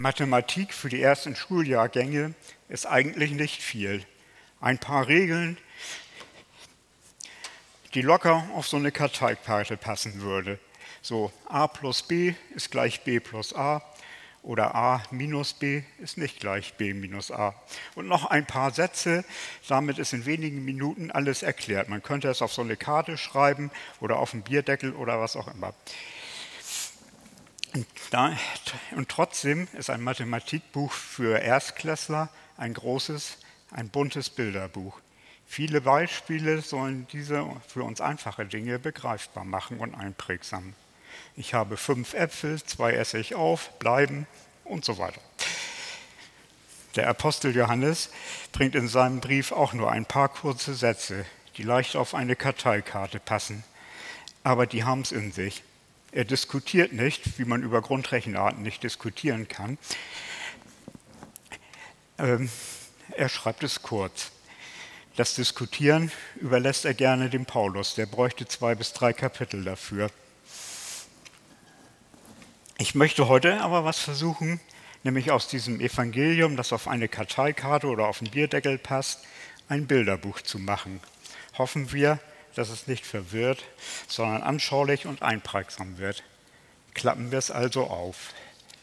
Mathematik für die ersten Schuljahrgänge ist eigentlich nicht viel. Ein paar Regeln, die locker auf so eine Karteikarte passen würde. So a plus b ist gleich b plus a oder a minus b ist nicht gleich b minus a. Und noch ein paar Sätze, damit ist in wenigen Minuten alles erklärt. Man könnte es auf so eine Karte schreiben oder auf einen Bierdeckel oder was auch immer. Und trotzdem ist ein Mathematikbuch für Erstklässler ein großes, ein buntes Bilderbuch. Viele Beispiele sollen diese für uns einfache Dinge begreifbar machen und einprägsam. Ich habe 5 Äpfel, 2 esse ich auf, bleiben und so weiter. Der Apostel Johannes bringt in seinem Brief auch nur ein paar kurze Sätze, die leicht auf eine Karteikarte passen, aber die haben es in sich. Er diskutiert nicht, wie man über Grundrechenarten nicht diskutieren kann. Er schreibt es kurz. Das Diskutieren überlässt er gerne dem Paulus, der bräuchte 2 bis 3 Kapitel dafür. Ich möchte heute aber was versuchen, nämlich aus diesem Evangelium, das auf eine Karteikarte oder auf einen Bierdeckel passt, ein Bilderbuch zu machen. Hoffen wir, dass es nicht verwirrt, sondern anschaulich und einprägsam wird. Klappen wir es also auf.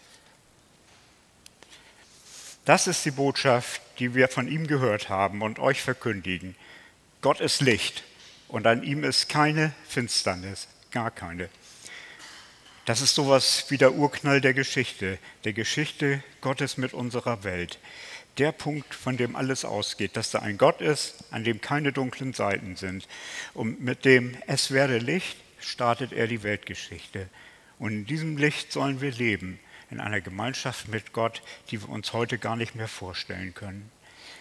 Das ist die Botschaft, die wir von ihm gehört haben und euch verkündigen. Gott ist Licht und an ihm ist keine Finsternis, gar keine. Das ist sowas wie der Urknall der Geschichte Gottes mit unserer Welt. Der Punkt, von dem alles ausgeht, dass da ein Gott ist, an dem keine dunklen Seiten sind. Und mit dem Es werde Licht startet er die Weltgeschichte. Und in diesem Licht sollen wir leben, in einer Gemeinschaft mit Gott, die wir uns heute gar nicht mehr vorstellen können.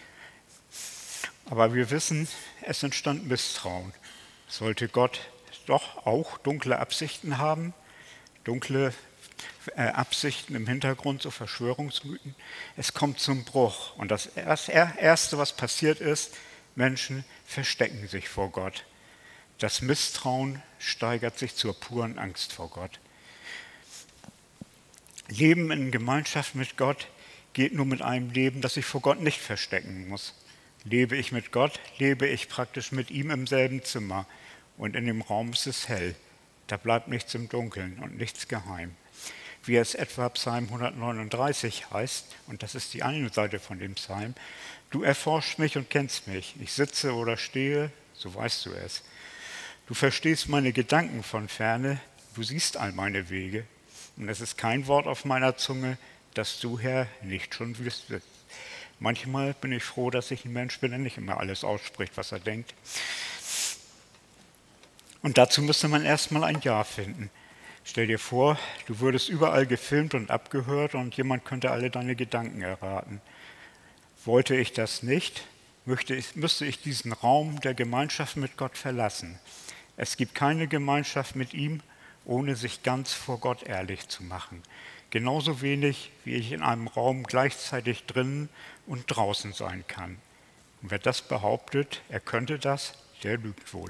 Aber wir wissen, es entstand Misstrauen. Sollte Gott doch auch dunkle Absichten haben? Dunkle Absichten im Hintergrund, so Verschwörungsmythen. Es kommt zum Bruch. Und das Erste, was passiert ist, Menschen verstecken sich vor Gott. Das Misstrauen steigert sich zur puren Angst vor Gott. Leben in Gemeinschaft mit Gott geht nur mit einem Leben, das ich vor Gott nicht verstecken muss. Lebe ich mit Gott, lebe ich praktisch mit ihm im selben Zimmer. Und in dem Raum ist es hell. Da bleibt nichts im Dunkeln und nichts geheim. Wie es etwa Psalm 139 heißt, und das ist die eine Seite von dem Psalm, du erforschst mich und kennst mich. Ich sitze oder stehe, so weißt du es. Du verstehst meine Gedanken von ferne, du siehst all meine Wege. Und es ist kein Wort auf meiner Zunge, das du, Herr, nicht schon wüsstest. Manchmal bin ich froh, dass ich ein Mensch bin, der nicht immer alles ausspricht, was er denkt. Und dazu müsste man erstmal ein Ja finden. Stell dir vor, du würdest überall gefilmt und abgehört und jemand könnte alle deine Gedanken erraten. Wollte ich das nicht, müsste ich diesen Raum der Gemeinschaft mit Gott verlassen. Es gibt keine Gemeinschaft mit ihm, ohne sich ganz vor Gott ehrlich zu machen. Genauso wenig, wie ich in einem Raum gleichzeitig drinnen und draußen sein kann. Und wer das behauptet, er könnte das, der lügt wohl.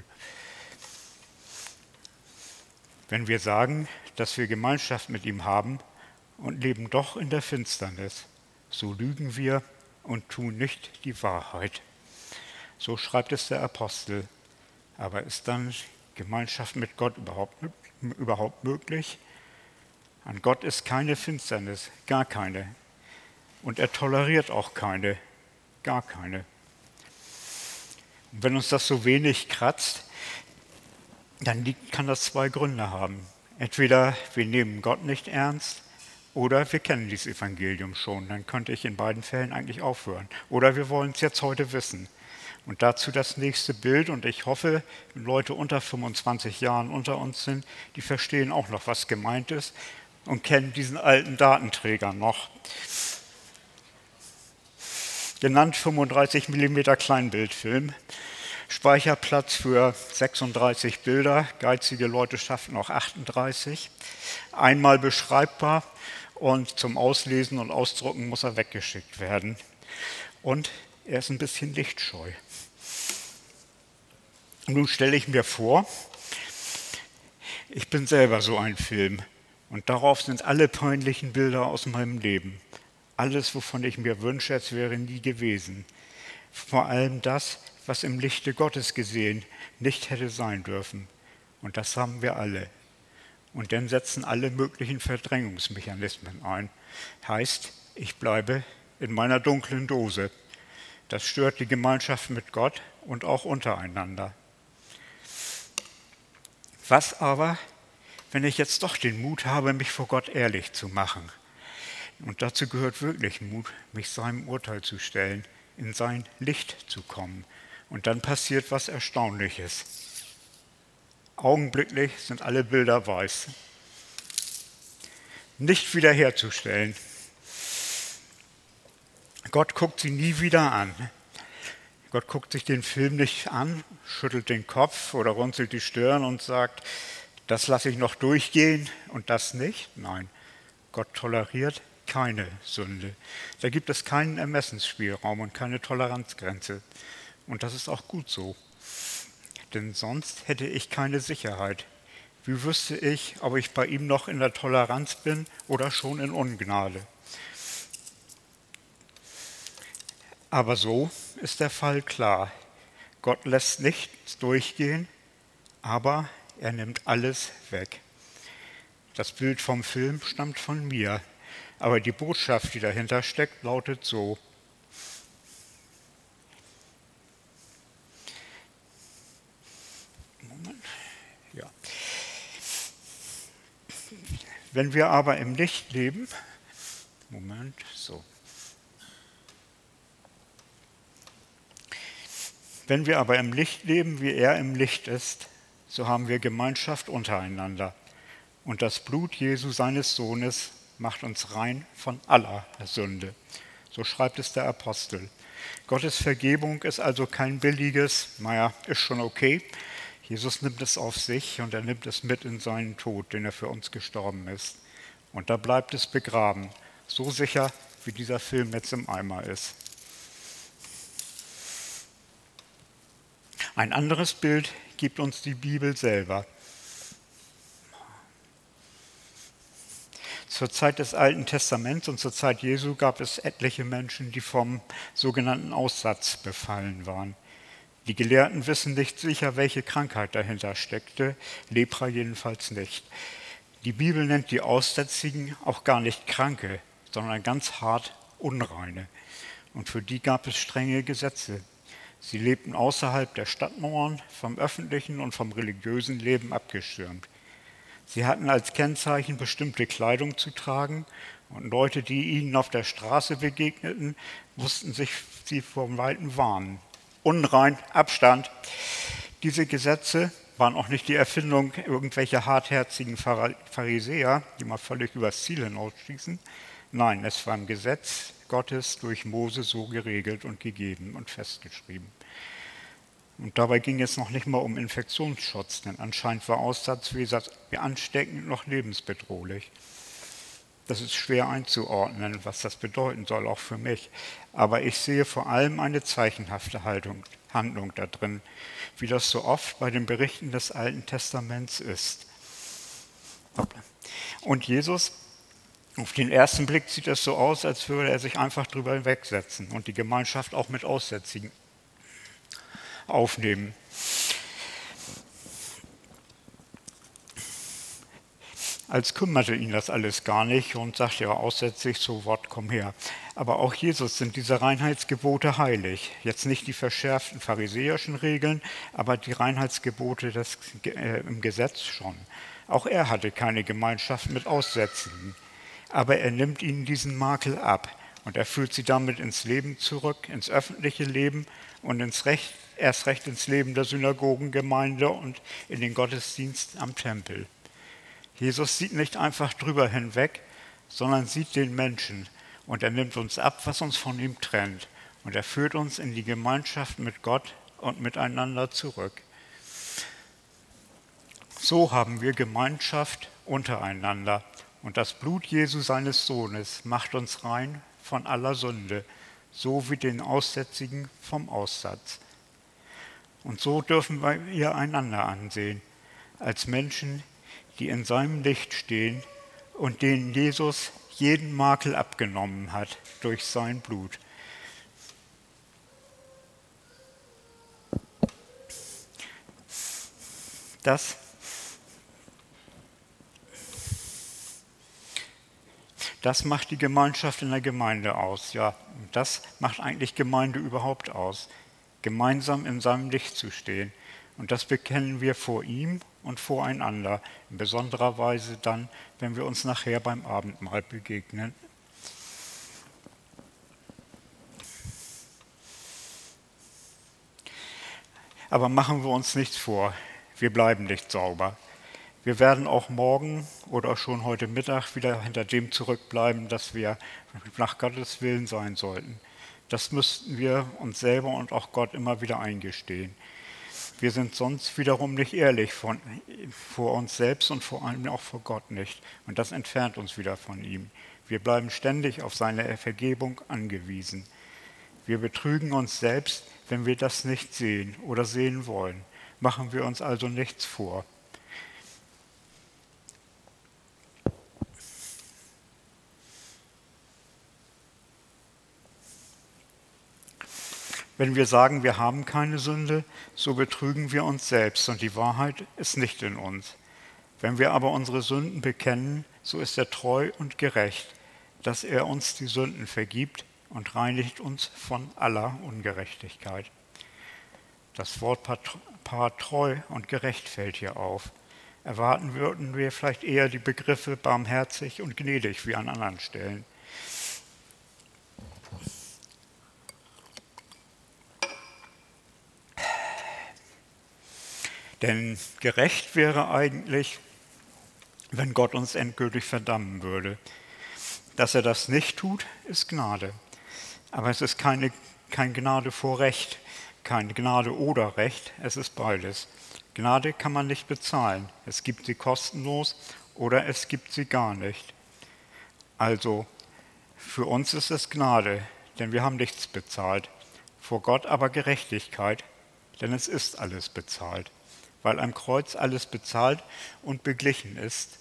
Wenn wir sagen, dass wir Gemeinschaft mit ihm haben und leben doch in der Finsternis, so lügen wir und tun nicht die Wahrheit. So schreibt es der Apostel. Aber ist dann Gemeinschaft mit Gott überhaupt möglich? An Gott ist keine Finsternis, gar keine. Und er toleriert auch keine, gar keine. Und wenn uns das so wenig kratzt, dann kann das 2 Gründe haben. Entweder wir nehmen Gott nicht ernst oder wir kennen dieses Evangelium schon. Dann könnte ich in beiden Fällen eigentlich aufhören. Oder wir wollen es jetzt heute wissen. Und dazu das nächste Bild. Und ich hoffe, wenn Leute unter 25 Jahren unter uns sind, die verstehen auch noch, was gemeint ist und kennen diesen alten Datenträger noch. Genannt 35 mm Kleinbildfilm. Speicherplatz für 36 Bilder, geizige Leute schaffen auch 38. Einmal beschreibbar und zum Auslesen und Ausdrucken muss er weggeschickt werden. Und er ist ein bisschen lichtscheu. Nun stelle ich mir vor, ich bin selber so ein Film. Und darauf sind alle peinlichen Bilder aus meinem Leben. Alles, wovon ich mir wünsche, es wäre nie gewesen. Vor allem das, was im Lichte Gottes gesehen nicht hätte sein dürfen. Und das haben wir alle. Und dann setzen alle möglichen Verdrängungsmechanismen ein. Heißt, ich bleibe in meiner dunklen Dose. Das stört die Gemeinschaft mit Gott und auch untereinander. Was aber, wenn ich jetzt doch den Mut habe, mich vor Gott ehrlich zu machen? Und dazu gehört wirklich Mut, mich seinem Urteil zu stellen, in sein Licht zu kommen. Und dann passiert was Erstaunliches. Augenblicklich sind alle Bilder weiß. Nicht wiederherzustellen. Gott guckt sie nie wieder an. Gott guckt sich den Film nicht an, schüttelt den Kopf oder runzelt die Stirn und sagt, das lasse ich noch durchgehen und das nicht. Nein, Gott toleriert keine Sünde. Da gibt es keinen Ermessensspielraum und keine Toleranzgrenze. Und das ist auch gut so. Denn sonst hätte ich keine Sicherheit. Wie wüsste ich, ob ich bei ihm noch in der Toleranz bin oder schon in Ungnade? Aber so ist der Fall klar. Gott lässt nichts durchgehen, aber er nimmt alles weg. Das Bild vom Film stammt von mir, aber die Botschaft, die dahinter steckt, lautet so. Moment. Ja. Wenn wir aber im Licht leben, Wenn wir aber im Licht leben, wie er im Licht ist, so haben wir Gemeinschaft untereinander. Und das Blut Jesu, seines Sohnes, macht uns rein von aller Sünde. So schreibt es der Apostel. Gottes Vergebung ist also kein billiges, ist schon okay. Jesus nimmt es auf sich und er nimmt es mit in seinen Tod, den er für uns gestorben ist. Und da bleibt es begraben, so sicher, wie dieser Film jetzt im Eimer ist. Ein anderes Bild gibt uns die Bibel selber. Zur Zeit des Alten Testaments und zur Zeit Jesu gab es etliche Menschen, die vom sogenannten Aussatz befallen waren. Die Gelehrten wissen nicht sicher, welche Krankheit dahinter steckte, Lepra jedenfalls nicht. Die Bibel nennt die Aussätzigen auch gar nicht Kranke, sondern ganz hart Unreine. Und für die gab es strenge Gesetze. Sie lebten außerhalb der Stadtmauern, vom öffentlichen und vom religiösen Leben abgeschirmt. Sie hatten als Kennzeichen bestimmte Kleidung zu tragen und Leute, die ihnen auf der Straße begegneten, mussten sich sie vom Weiten warnen. Unrein, Abstand. Diese Gesetze waren auch nicht die Erfindung irgendwelcher hartherzigen Pharisäer, die mal völlig übers Ziel hinausschießen. Nein, es war im Gesetz Gottes durch Mose so geregelt und gegeben und festgeschrieben. Und dabei ging es noch nicht mal um Infektionsschutz, denn anscheinend war Aussatz weder ansteckend noch lebensbedrohlich. Das ist schwer einzuordnen, was das bedeuten soll, auch für mich. Aber ich sehe vor allem eine zeichenhafte Handlung da drin, wie das so oft bei den Berichten des Alten Testaments ist. Und Jesus, auf den ersten Blick sieht es so aus, als würde er sich einfach drüber hinwegsetzen und die Gemeinschaft auch mit Aussätzigen aufnehmen. Als kümmerte ihn das alles gar nicht und sagte, ja, aussätzig, so Wort, komm her. Aber auch Jesus sind diese Reinheitsgebote heilig. Jetzt nicht die verschärften pharisäischen Regeln, aber die Reinheitsgebote im Gesetz schon. Auch er hatte keine Gemeinschaft mit Aussätzigen. Aber er nimmt ihnen diesen Makel ab und er führt sie damit ins Leben zurück, ins öffentliche Leben und erst recht ins Leben der Synagogengemeinde und in den Gottesdienst am Tempel. Jesus sieht nicht einfach drüber hinweg, sondern sieht den Menschen und er nimmt uns ab, was uns von ihm trennt. Und er führt uns in die Gemeinschaft mit Gott und miteinander zurück. So haben wir Gemeinschaft untereinander. Und das Blut Jesu, seines Sohnes, macht uns rein von aller Sünde, so wie den Aussätzigen vom Aussatz. Und so dürfen wir einander ansehen, als Menschen, die in seinem Licht stehen und denen Jesus jeden Makel abgenommen hat durch sein Blut. Das macht die Gemeinschaft in der Gemeinde aus. Ja, das macht eigentlich Gemeinde überhaupt aus. Gemeinsam in seinem Licht zu stehen. Und das bekennen wir vor ihm und voreinander. In besonderer Weise dann, wenn wir uns nachher beim Abendmahl begegnen. Aber machen wir uns nichts vor. Wir bleiben nicht sauber. Wir werden auch morgen oder schon heute Mittag wieder hinter dem zurückbleiben, dass wir nach Gottes Willen sein sollten. Das müssten wir uns selber und auch Gott immer wieder eingestehen. Wir sind sonst wiederum nicht ehrlich vor uns selbst und vor allem auch vor Gott nicht. Und das entfernt uns wieder von ihm. Wir bleiben ständig auf seine Vergebung angewiesen. Wir betrügen uns selbst, wenn wir das nicht sehen oder sehen wollen. Machen wir uns also nichts vor. Wenn wir sagen, wir haben keine Sünde, so betrügen wir uns selbst und die Wahrheit ist nicht in uns. Wenn wir aber unsere Sünden bekennen, so ist er treu und gerecht, dass er uns die Sünden vergibt und reinigt uns von aller Ungerechtigkeit. Das Wort Paar treu und gerecht fällt hier auf. Erwarten würden wir vielleicht eher die Begriffe barmherzig und gnädig wie an anderen Stellen. Denn gerecht wäre eigentlich, wenn Gott uns endgültig verdammen würde. Dass er das nicht tut, ist Gnade. Aber es ist kein Gnade vor Recht, keine Gnade oder Recht, es ist beides. Gnade kann man nicht bezahlen. Es gibt sie kostenlos oder es gibt sie gar nicht. Also für uns ist es Gnade, denn wir haben nichts bezahlt. Vor Gott aber Gerechtigkeit, denn es ist alles bezahlt. Weil am Kreuz alles bezahlt und beglichen ist.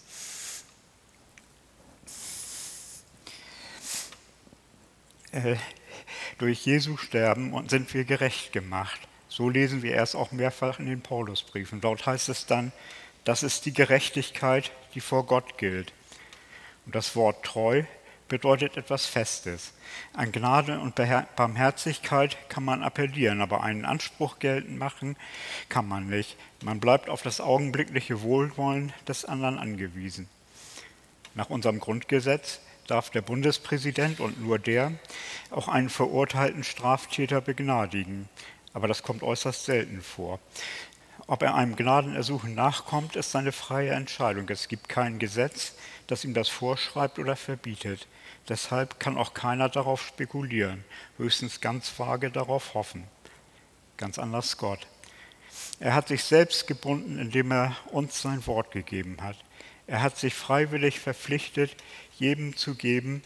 Durch Jesu Sterben sind wir gerecht gemacht. So lesen wir erst auch mehrfach in den Paulusbriefen. Dort heißt es dann, das ist die Gerechtigkeit, die vor Gott gilt. Und das Wort treu bedeutet etwas Festes. An Gnade und Barmherzigkeit kann man appellieren, aber einen Anspruch geltend machen kann man nicht. Man bleibt auf das augenblickliche Wohlwollen des anderen angewiesen. Nach unserem Grundgesetz darf der Bundespräsident und nur der auch einen verurteilten Straftäter begnadigen. Aber das kommt äußerst selten vor. Ob er einem Gnadenersuchen nachkommt, ist seine freie Entscheidung. Es gibt kein Gesetz, das ihm das vorschreibt oder verbietet. Deshalb kann auch keiner darauf spekulieren, höchstens ganz vage darauf hoffen. Ganz anders Gott. Er hat sich selbst gebunden, indem er uns sein Wort gegeben hat. Er hat sich freiwillig verpflichtet, jedem zu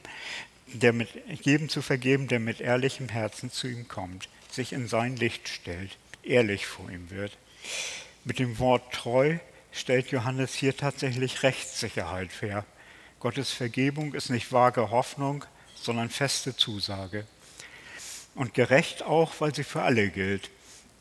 vergeben, der mit ehrlichem Herzen zu ihm kommt, sich in sein Licht stellt, ehrlich vor ihm wird. Mit dem Wort treu stellt Johannes hier tatsächlich Rechtssicherheit her. Gottes Vergebung ist nicht vage Hoffnung, sondern feste Zusage. Und gerecht auch, weil sie für alle gilt.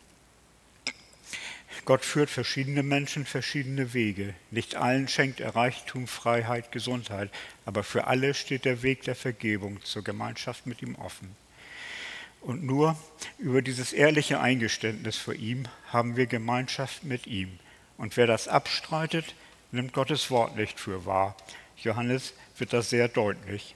Gott führt verschiedene Menschen verschiedene Wege. Nicht allen schenkt er Reichtum, Freiheit, Gesundheit, aber für alle steht der Weg der Vergebung zur Gemeinschaft mit ihm offen. Und nur über dieses ehrliche Eingeständnis vor ihm haben wir Gemeinschaft mit ihm. Und wer das abstreitet, nimmt Gottes Wort nicht für wahr. Johannes wird das sehr deutlich.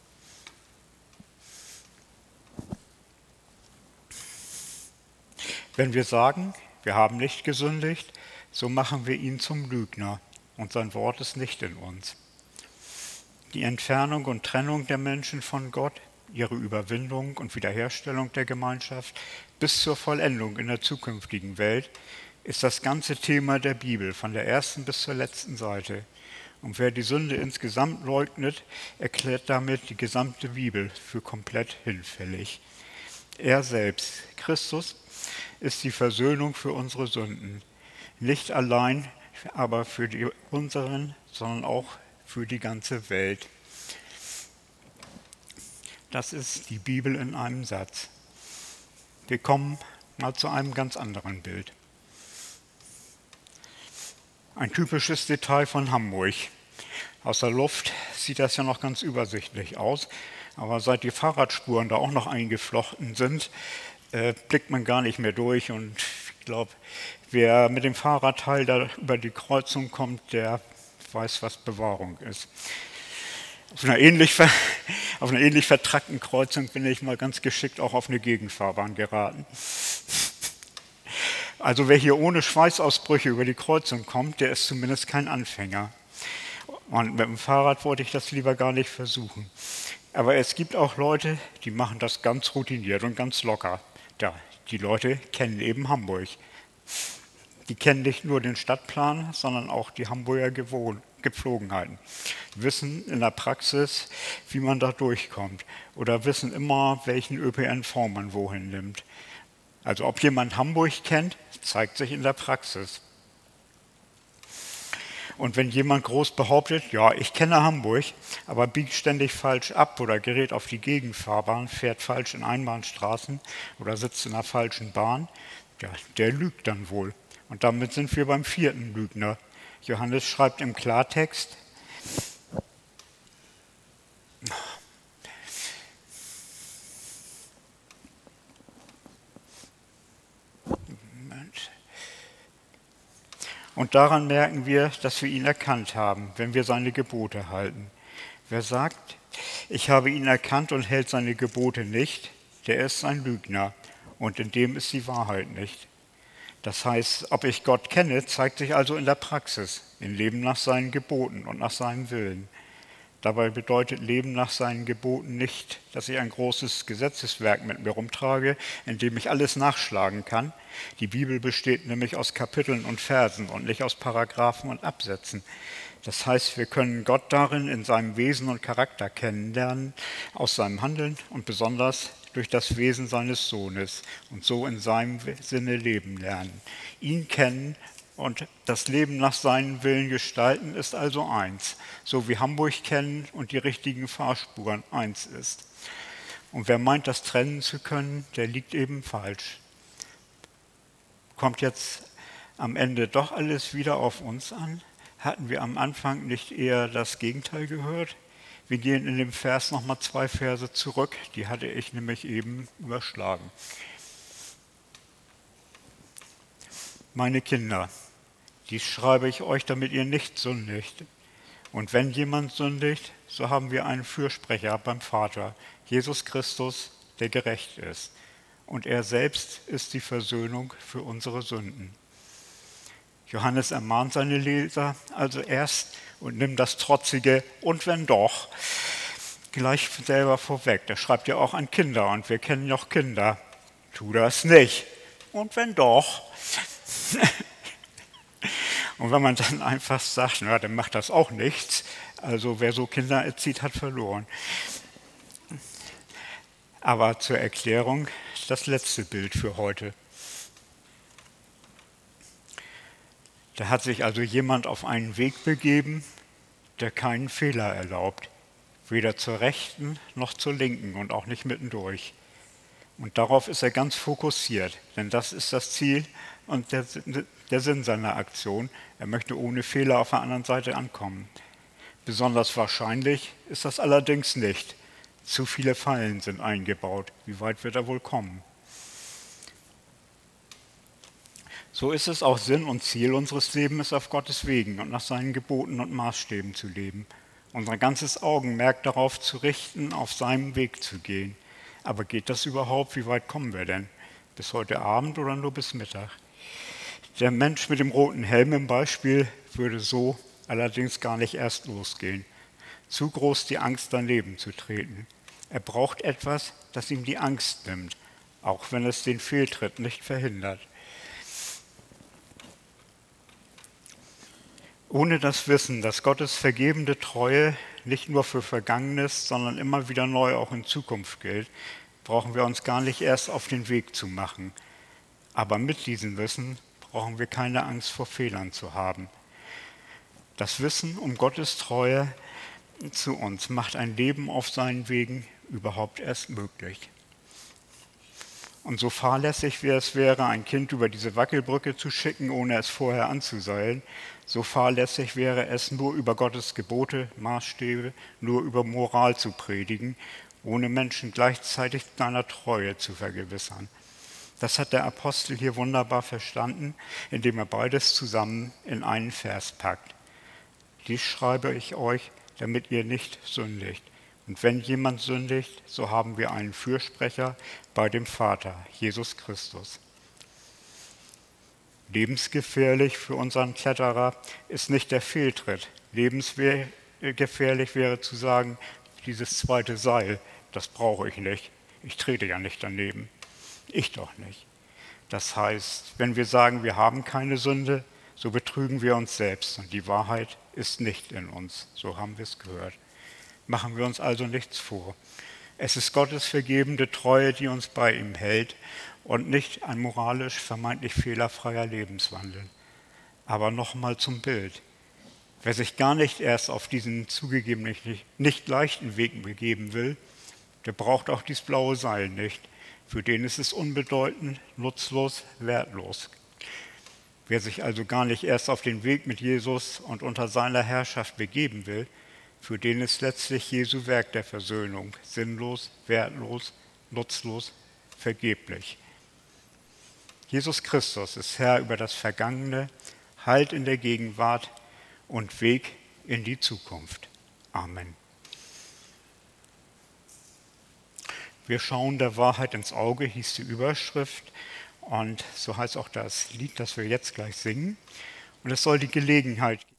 Wenn wir sagen, wir haben nicht gesündigt, so machen wir ihn zum Lügner und sein Wort ist nicht in uns. Die Entfernung und Trennung der Menschen von Gott, ihre Überwindung und Wiederherstellung der Gemeinschaft bis zur Vollendung in der zukünftigen Welt ist das ganze Thema der Bibel, von der ersten bis zur letzten Seite. Und wer die Sünde insgesamt leugnet, erklärt damit die gesamte Bibel für komplett hinfällig. Er selbst, Christus, ist die Versöhnung für unsere Sünden. Nicht allein aber für die unseren, sondern auch für die ganze Welt. Das ist die Bibel in einem Satz. Wir kommen mal zu einem ganz anderen Bild. Ein typisches Detail von Hamburg. Aus der Luft sieht das ja noch ganz übersichtlich aus, aber seit die Fahrradspuren da auch noch eingeflochten sind, blickt man gar nicht mehr durch. Und ich glaube, wer mit dem Fahrradteil da über die Kreuzung kommt, der weiß, was Bewahrung ist. Auf einer ähnlich vertrackten Kreuzung bin ich mal ganz geschickt auch auf eine Gegenfahrbahn geraten. Also wer hier ohne Schweißausbrüche über die Kreuzung kommt, der ist zumindest kein Anfänger. Und mit dem Fahrrad wollte ich das lieber gar nicht versuchen. Aber es gibt auch Leute, die machen das ganz routiniert und ganz locker. Ja, die Leute kennen eben Hamburg. Die kennen nicht nur den Stadtplan, sondern auch die Hamburger Gepflogenheiten. Wissen in der Praxis, wie man da durchkommt. Oder wissen immer, welchen ÖPNV man wohin nimmt. Also ob jemand Hamburg kennt, zeigt sich in der Praxis. Und wenn jemand groß behauptet, ja, ich kenne Hamburg, aber biegt ständig falsch ab oder gerät auf die Gegenfahrbahn, fährt falsch in Einbahnstraßen oder sitzt in der falschen Bahn, ja, der lügt dann wohl. Und damit sind wir beim vierten Lügner. Johannes schreibt im Klartext, und daran merken wir, dass wir ihn erkannt haben, wenn wir seine Gebote halten. Wer sagt, ich habe ihn erkannt und hält seine Gebote nicht, der ist ein Lügner und in dem ist die Wahrheit nicht. Das heißt, ob ich Gott kenne, zeigt sich also in der Praxis, im Leben nach seinen Geboten und nach seinem Willen. Dabei bedeutet Leben nach seinen Geboten nicht, dass ich ein großes Gesetzeswerk mit mir rumtrage, in dem ich alles nachschlagen kann. Die Bibel besteht nämlich aus Kapiteln und Versen und nicht aus Paragraphen und Absätzen. Das heißt, wir können Gott darin in seinem Wesen und Charakter kennenlernen, aus seinem Handeln und besonders durch das Wesen seines Sohnes und so in seinem Sinne leben lernen. Ihn kennen und das Leben nach seinem Willen gestalten ist also eins, so wie Hamburg kennen und die richtigen Fahrspuren eins ist. Und wer meint, das trennen zu können, der liegt eben falsch. Kommt jetzt am Ende doch alles wieder auf uns an? Hatten wir am Anfang nicht eher das Gegenteil gehört? Wir gehen in dem Vers nochmal 2 Verse zurück, die hatte ich nämlich eben überschlagen. Meine Kinder, dies schreibe ich euch, damit ihr nicht sündigt. Und wenn jemand sündigt, so haben wir einen Fürsprecher beim Vater, Jesus Christus, der gerecht ist. Und er selbst ist die Versöhnung für unsere Sünden. Johannes ermahnt seine Leser also erst und nimmt das trotzige "und wenn doch" gleich selber vorweg. Der schreibt ja auch an Kinder und wir kennen noch Kinder. Tu das nicht. Und wenn doch. Und wenn man dann einfach sagt, na, dann macht das auch nichts. Also wer so Kinder erzieht, hat verloren. Aber zur Erklärung das letzte Bild für heute. Da hat sich also jemand auf einen Weg begeben, der keinen Fehler erlaubt. Weder zur Rechten noch zur Linken und auch nicht mittendurch. Und darauf ist er ganz fokussiert, denn das ist das Ziel und der Sinn seiner Aktion. Er möchte ohne Fehler auf der anderen Seite ankommen. Besonders wahrscheinlich ist das allerdings nicht. Zu viele Fallen sind eingebaut. Wie weit wird er wohl kommen? So ist es auch Sinn und Ziel unseres Lebens, auf Gottes Wegen und nach seinen Geboten und Maßstäben zu leben. Unser ganzes Augenmerk darauf zu richten, auf seinem Weg zu gehen. Aber geht das überhaupt? Wie weit kommen wir denn? Bis heute Abend oder nur bis Mittag? Der Mensch mit dem roten Helm im Beispiel würde so allerdings gar nicht erst losgehen. Zu groß die Angst, daneben zu treten. Er braucht etwas, das ihm die Angst nimmt, auch wenn es den Fehltritt nicht verhindert. Ohne das Wissen, dass Gottes vergebende Treue nicht nur für Vergangenes, sondern immer wieder neu auch in Zukunft gilt, brauchen wir uns gar nicht erst auf den Weg zu machen. Aber mit diesem Wissen brauchen wir keine Angst vor Fehlern zu haben. Das Wissen um Gottes Treue zu uns, macht ein Leben auf seinen Wegen überhaupt erst möglich. Und so fahrlässig wie es wäre, ein Kind über diese Wackelbrücke zu schicken, ohne es vorher anzuseilen, so fahrlässig wäre es, nur über Gottes Gebote, Maßstäbe, nur über Moral zu predigen, ohne Menschen gleichzeitig seiner Treue zu vergewissern. Das hat der Apostel hier wunderbar verstanden, indem er beides zusammen in einen Vers packt. Dies schreibe ich euch, damit ihr nicht sündigt. Und wenn jemand sündigt, so haben wir einen Fürsprecher bei dem Vater, Jesus Christus. Lebensgefährlich für unseren Kletterer ist nicht der Fehltritt. Lebensgefährlich wäre zu sagen, dieses zweite Seil, das brauche ich nicht. Ich trete ja nicht daneben. Ich doch nicht. Das heißt, wenn wir sagen, wir haben keine Sünde, so betrügen wir uns selbst und die Wahrheit ist nicht in uns. So haben wir es gehört. Machen wir uns also nichts vor. Es ist Gottes vergebende Treue, die uns bei ihm hält und nicht ein moralisch vermeintlich fehlerfreier Lebenswandel. Aber nochmal zum Bild. Wer sich gar nicht erst auf diesen zugegeben nicht leichten Weg begeben will, der braucht auch dieses blaue Seil nicht. Für den ist es unbedeutend, nutzlos, wertlos. Wer sich also gar nicht erst auf den Weg mit Jesus und unter seiner Herrschaft begeben will, für den ist letztlich Jesu Werk der Versöhnung sinnlos, wertlos, nutzlos, vergeblich. Jesus Christus ist Herr über das Vergangene, Halt in der Gegenwart und Weg in die Zukunft. Amen. Wir schauen der Wahrheit ins Auge, hieß die Überschrift. Und so heißt auch das Lied, das wir jetzt gleich singen. Und es soll die Gelegenheit geben,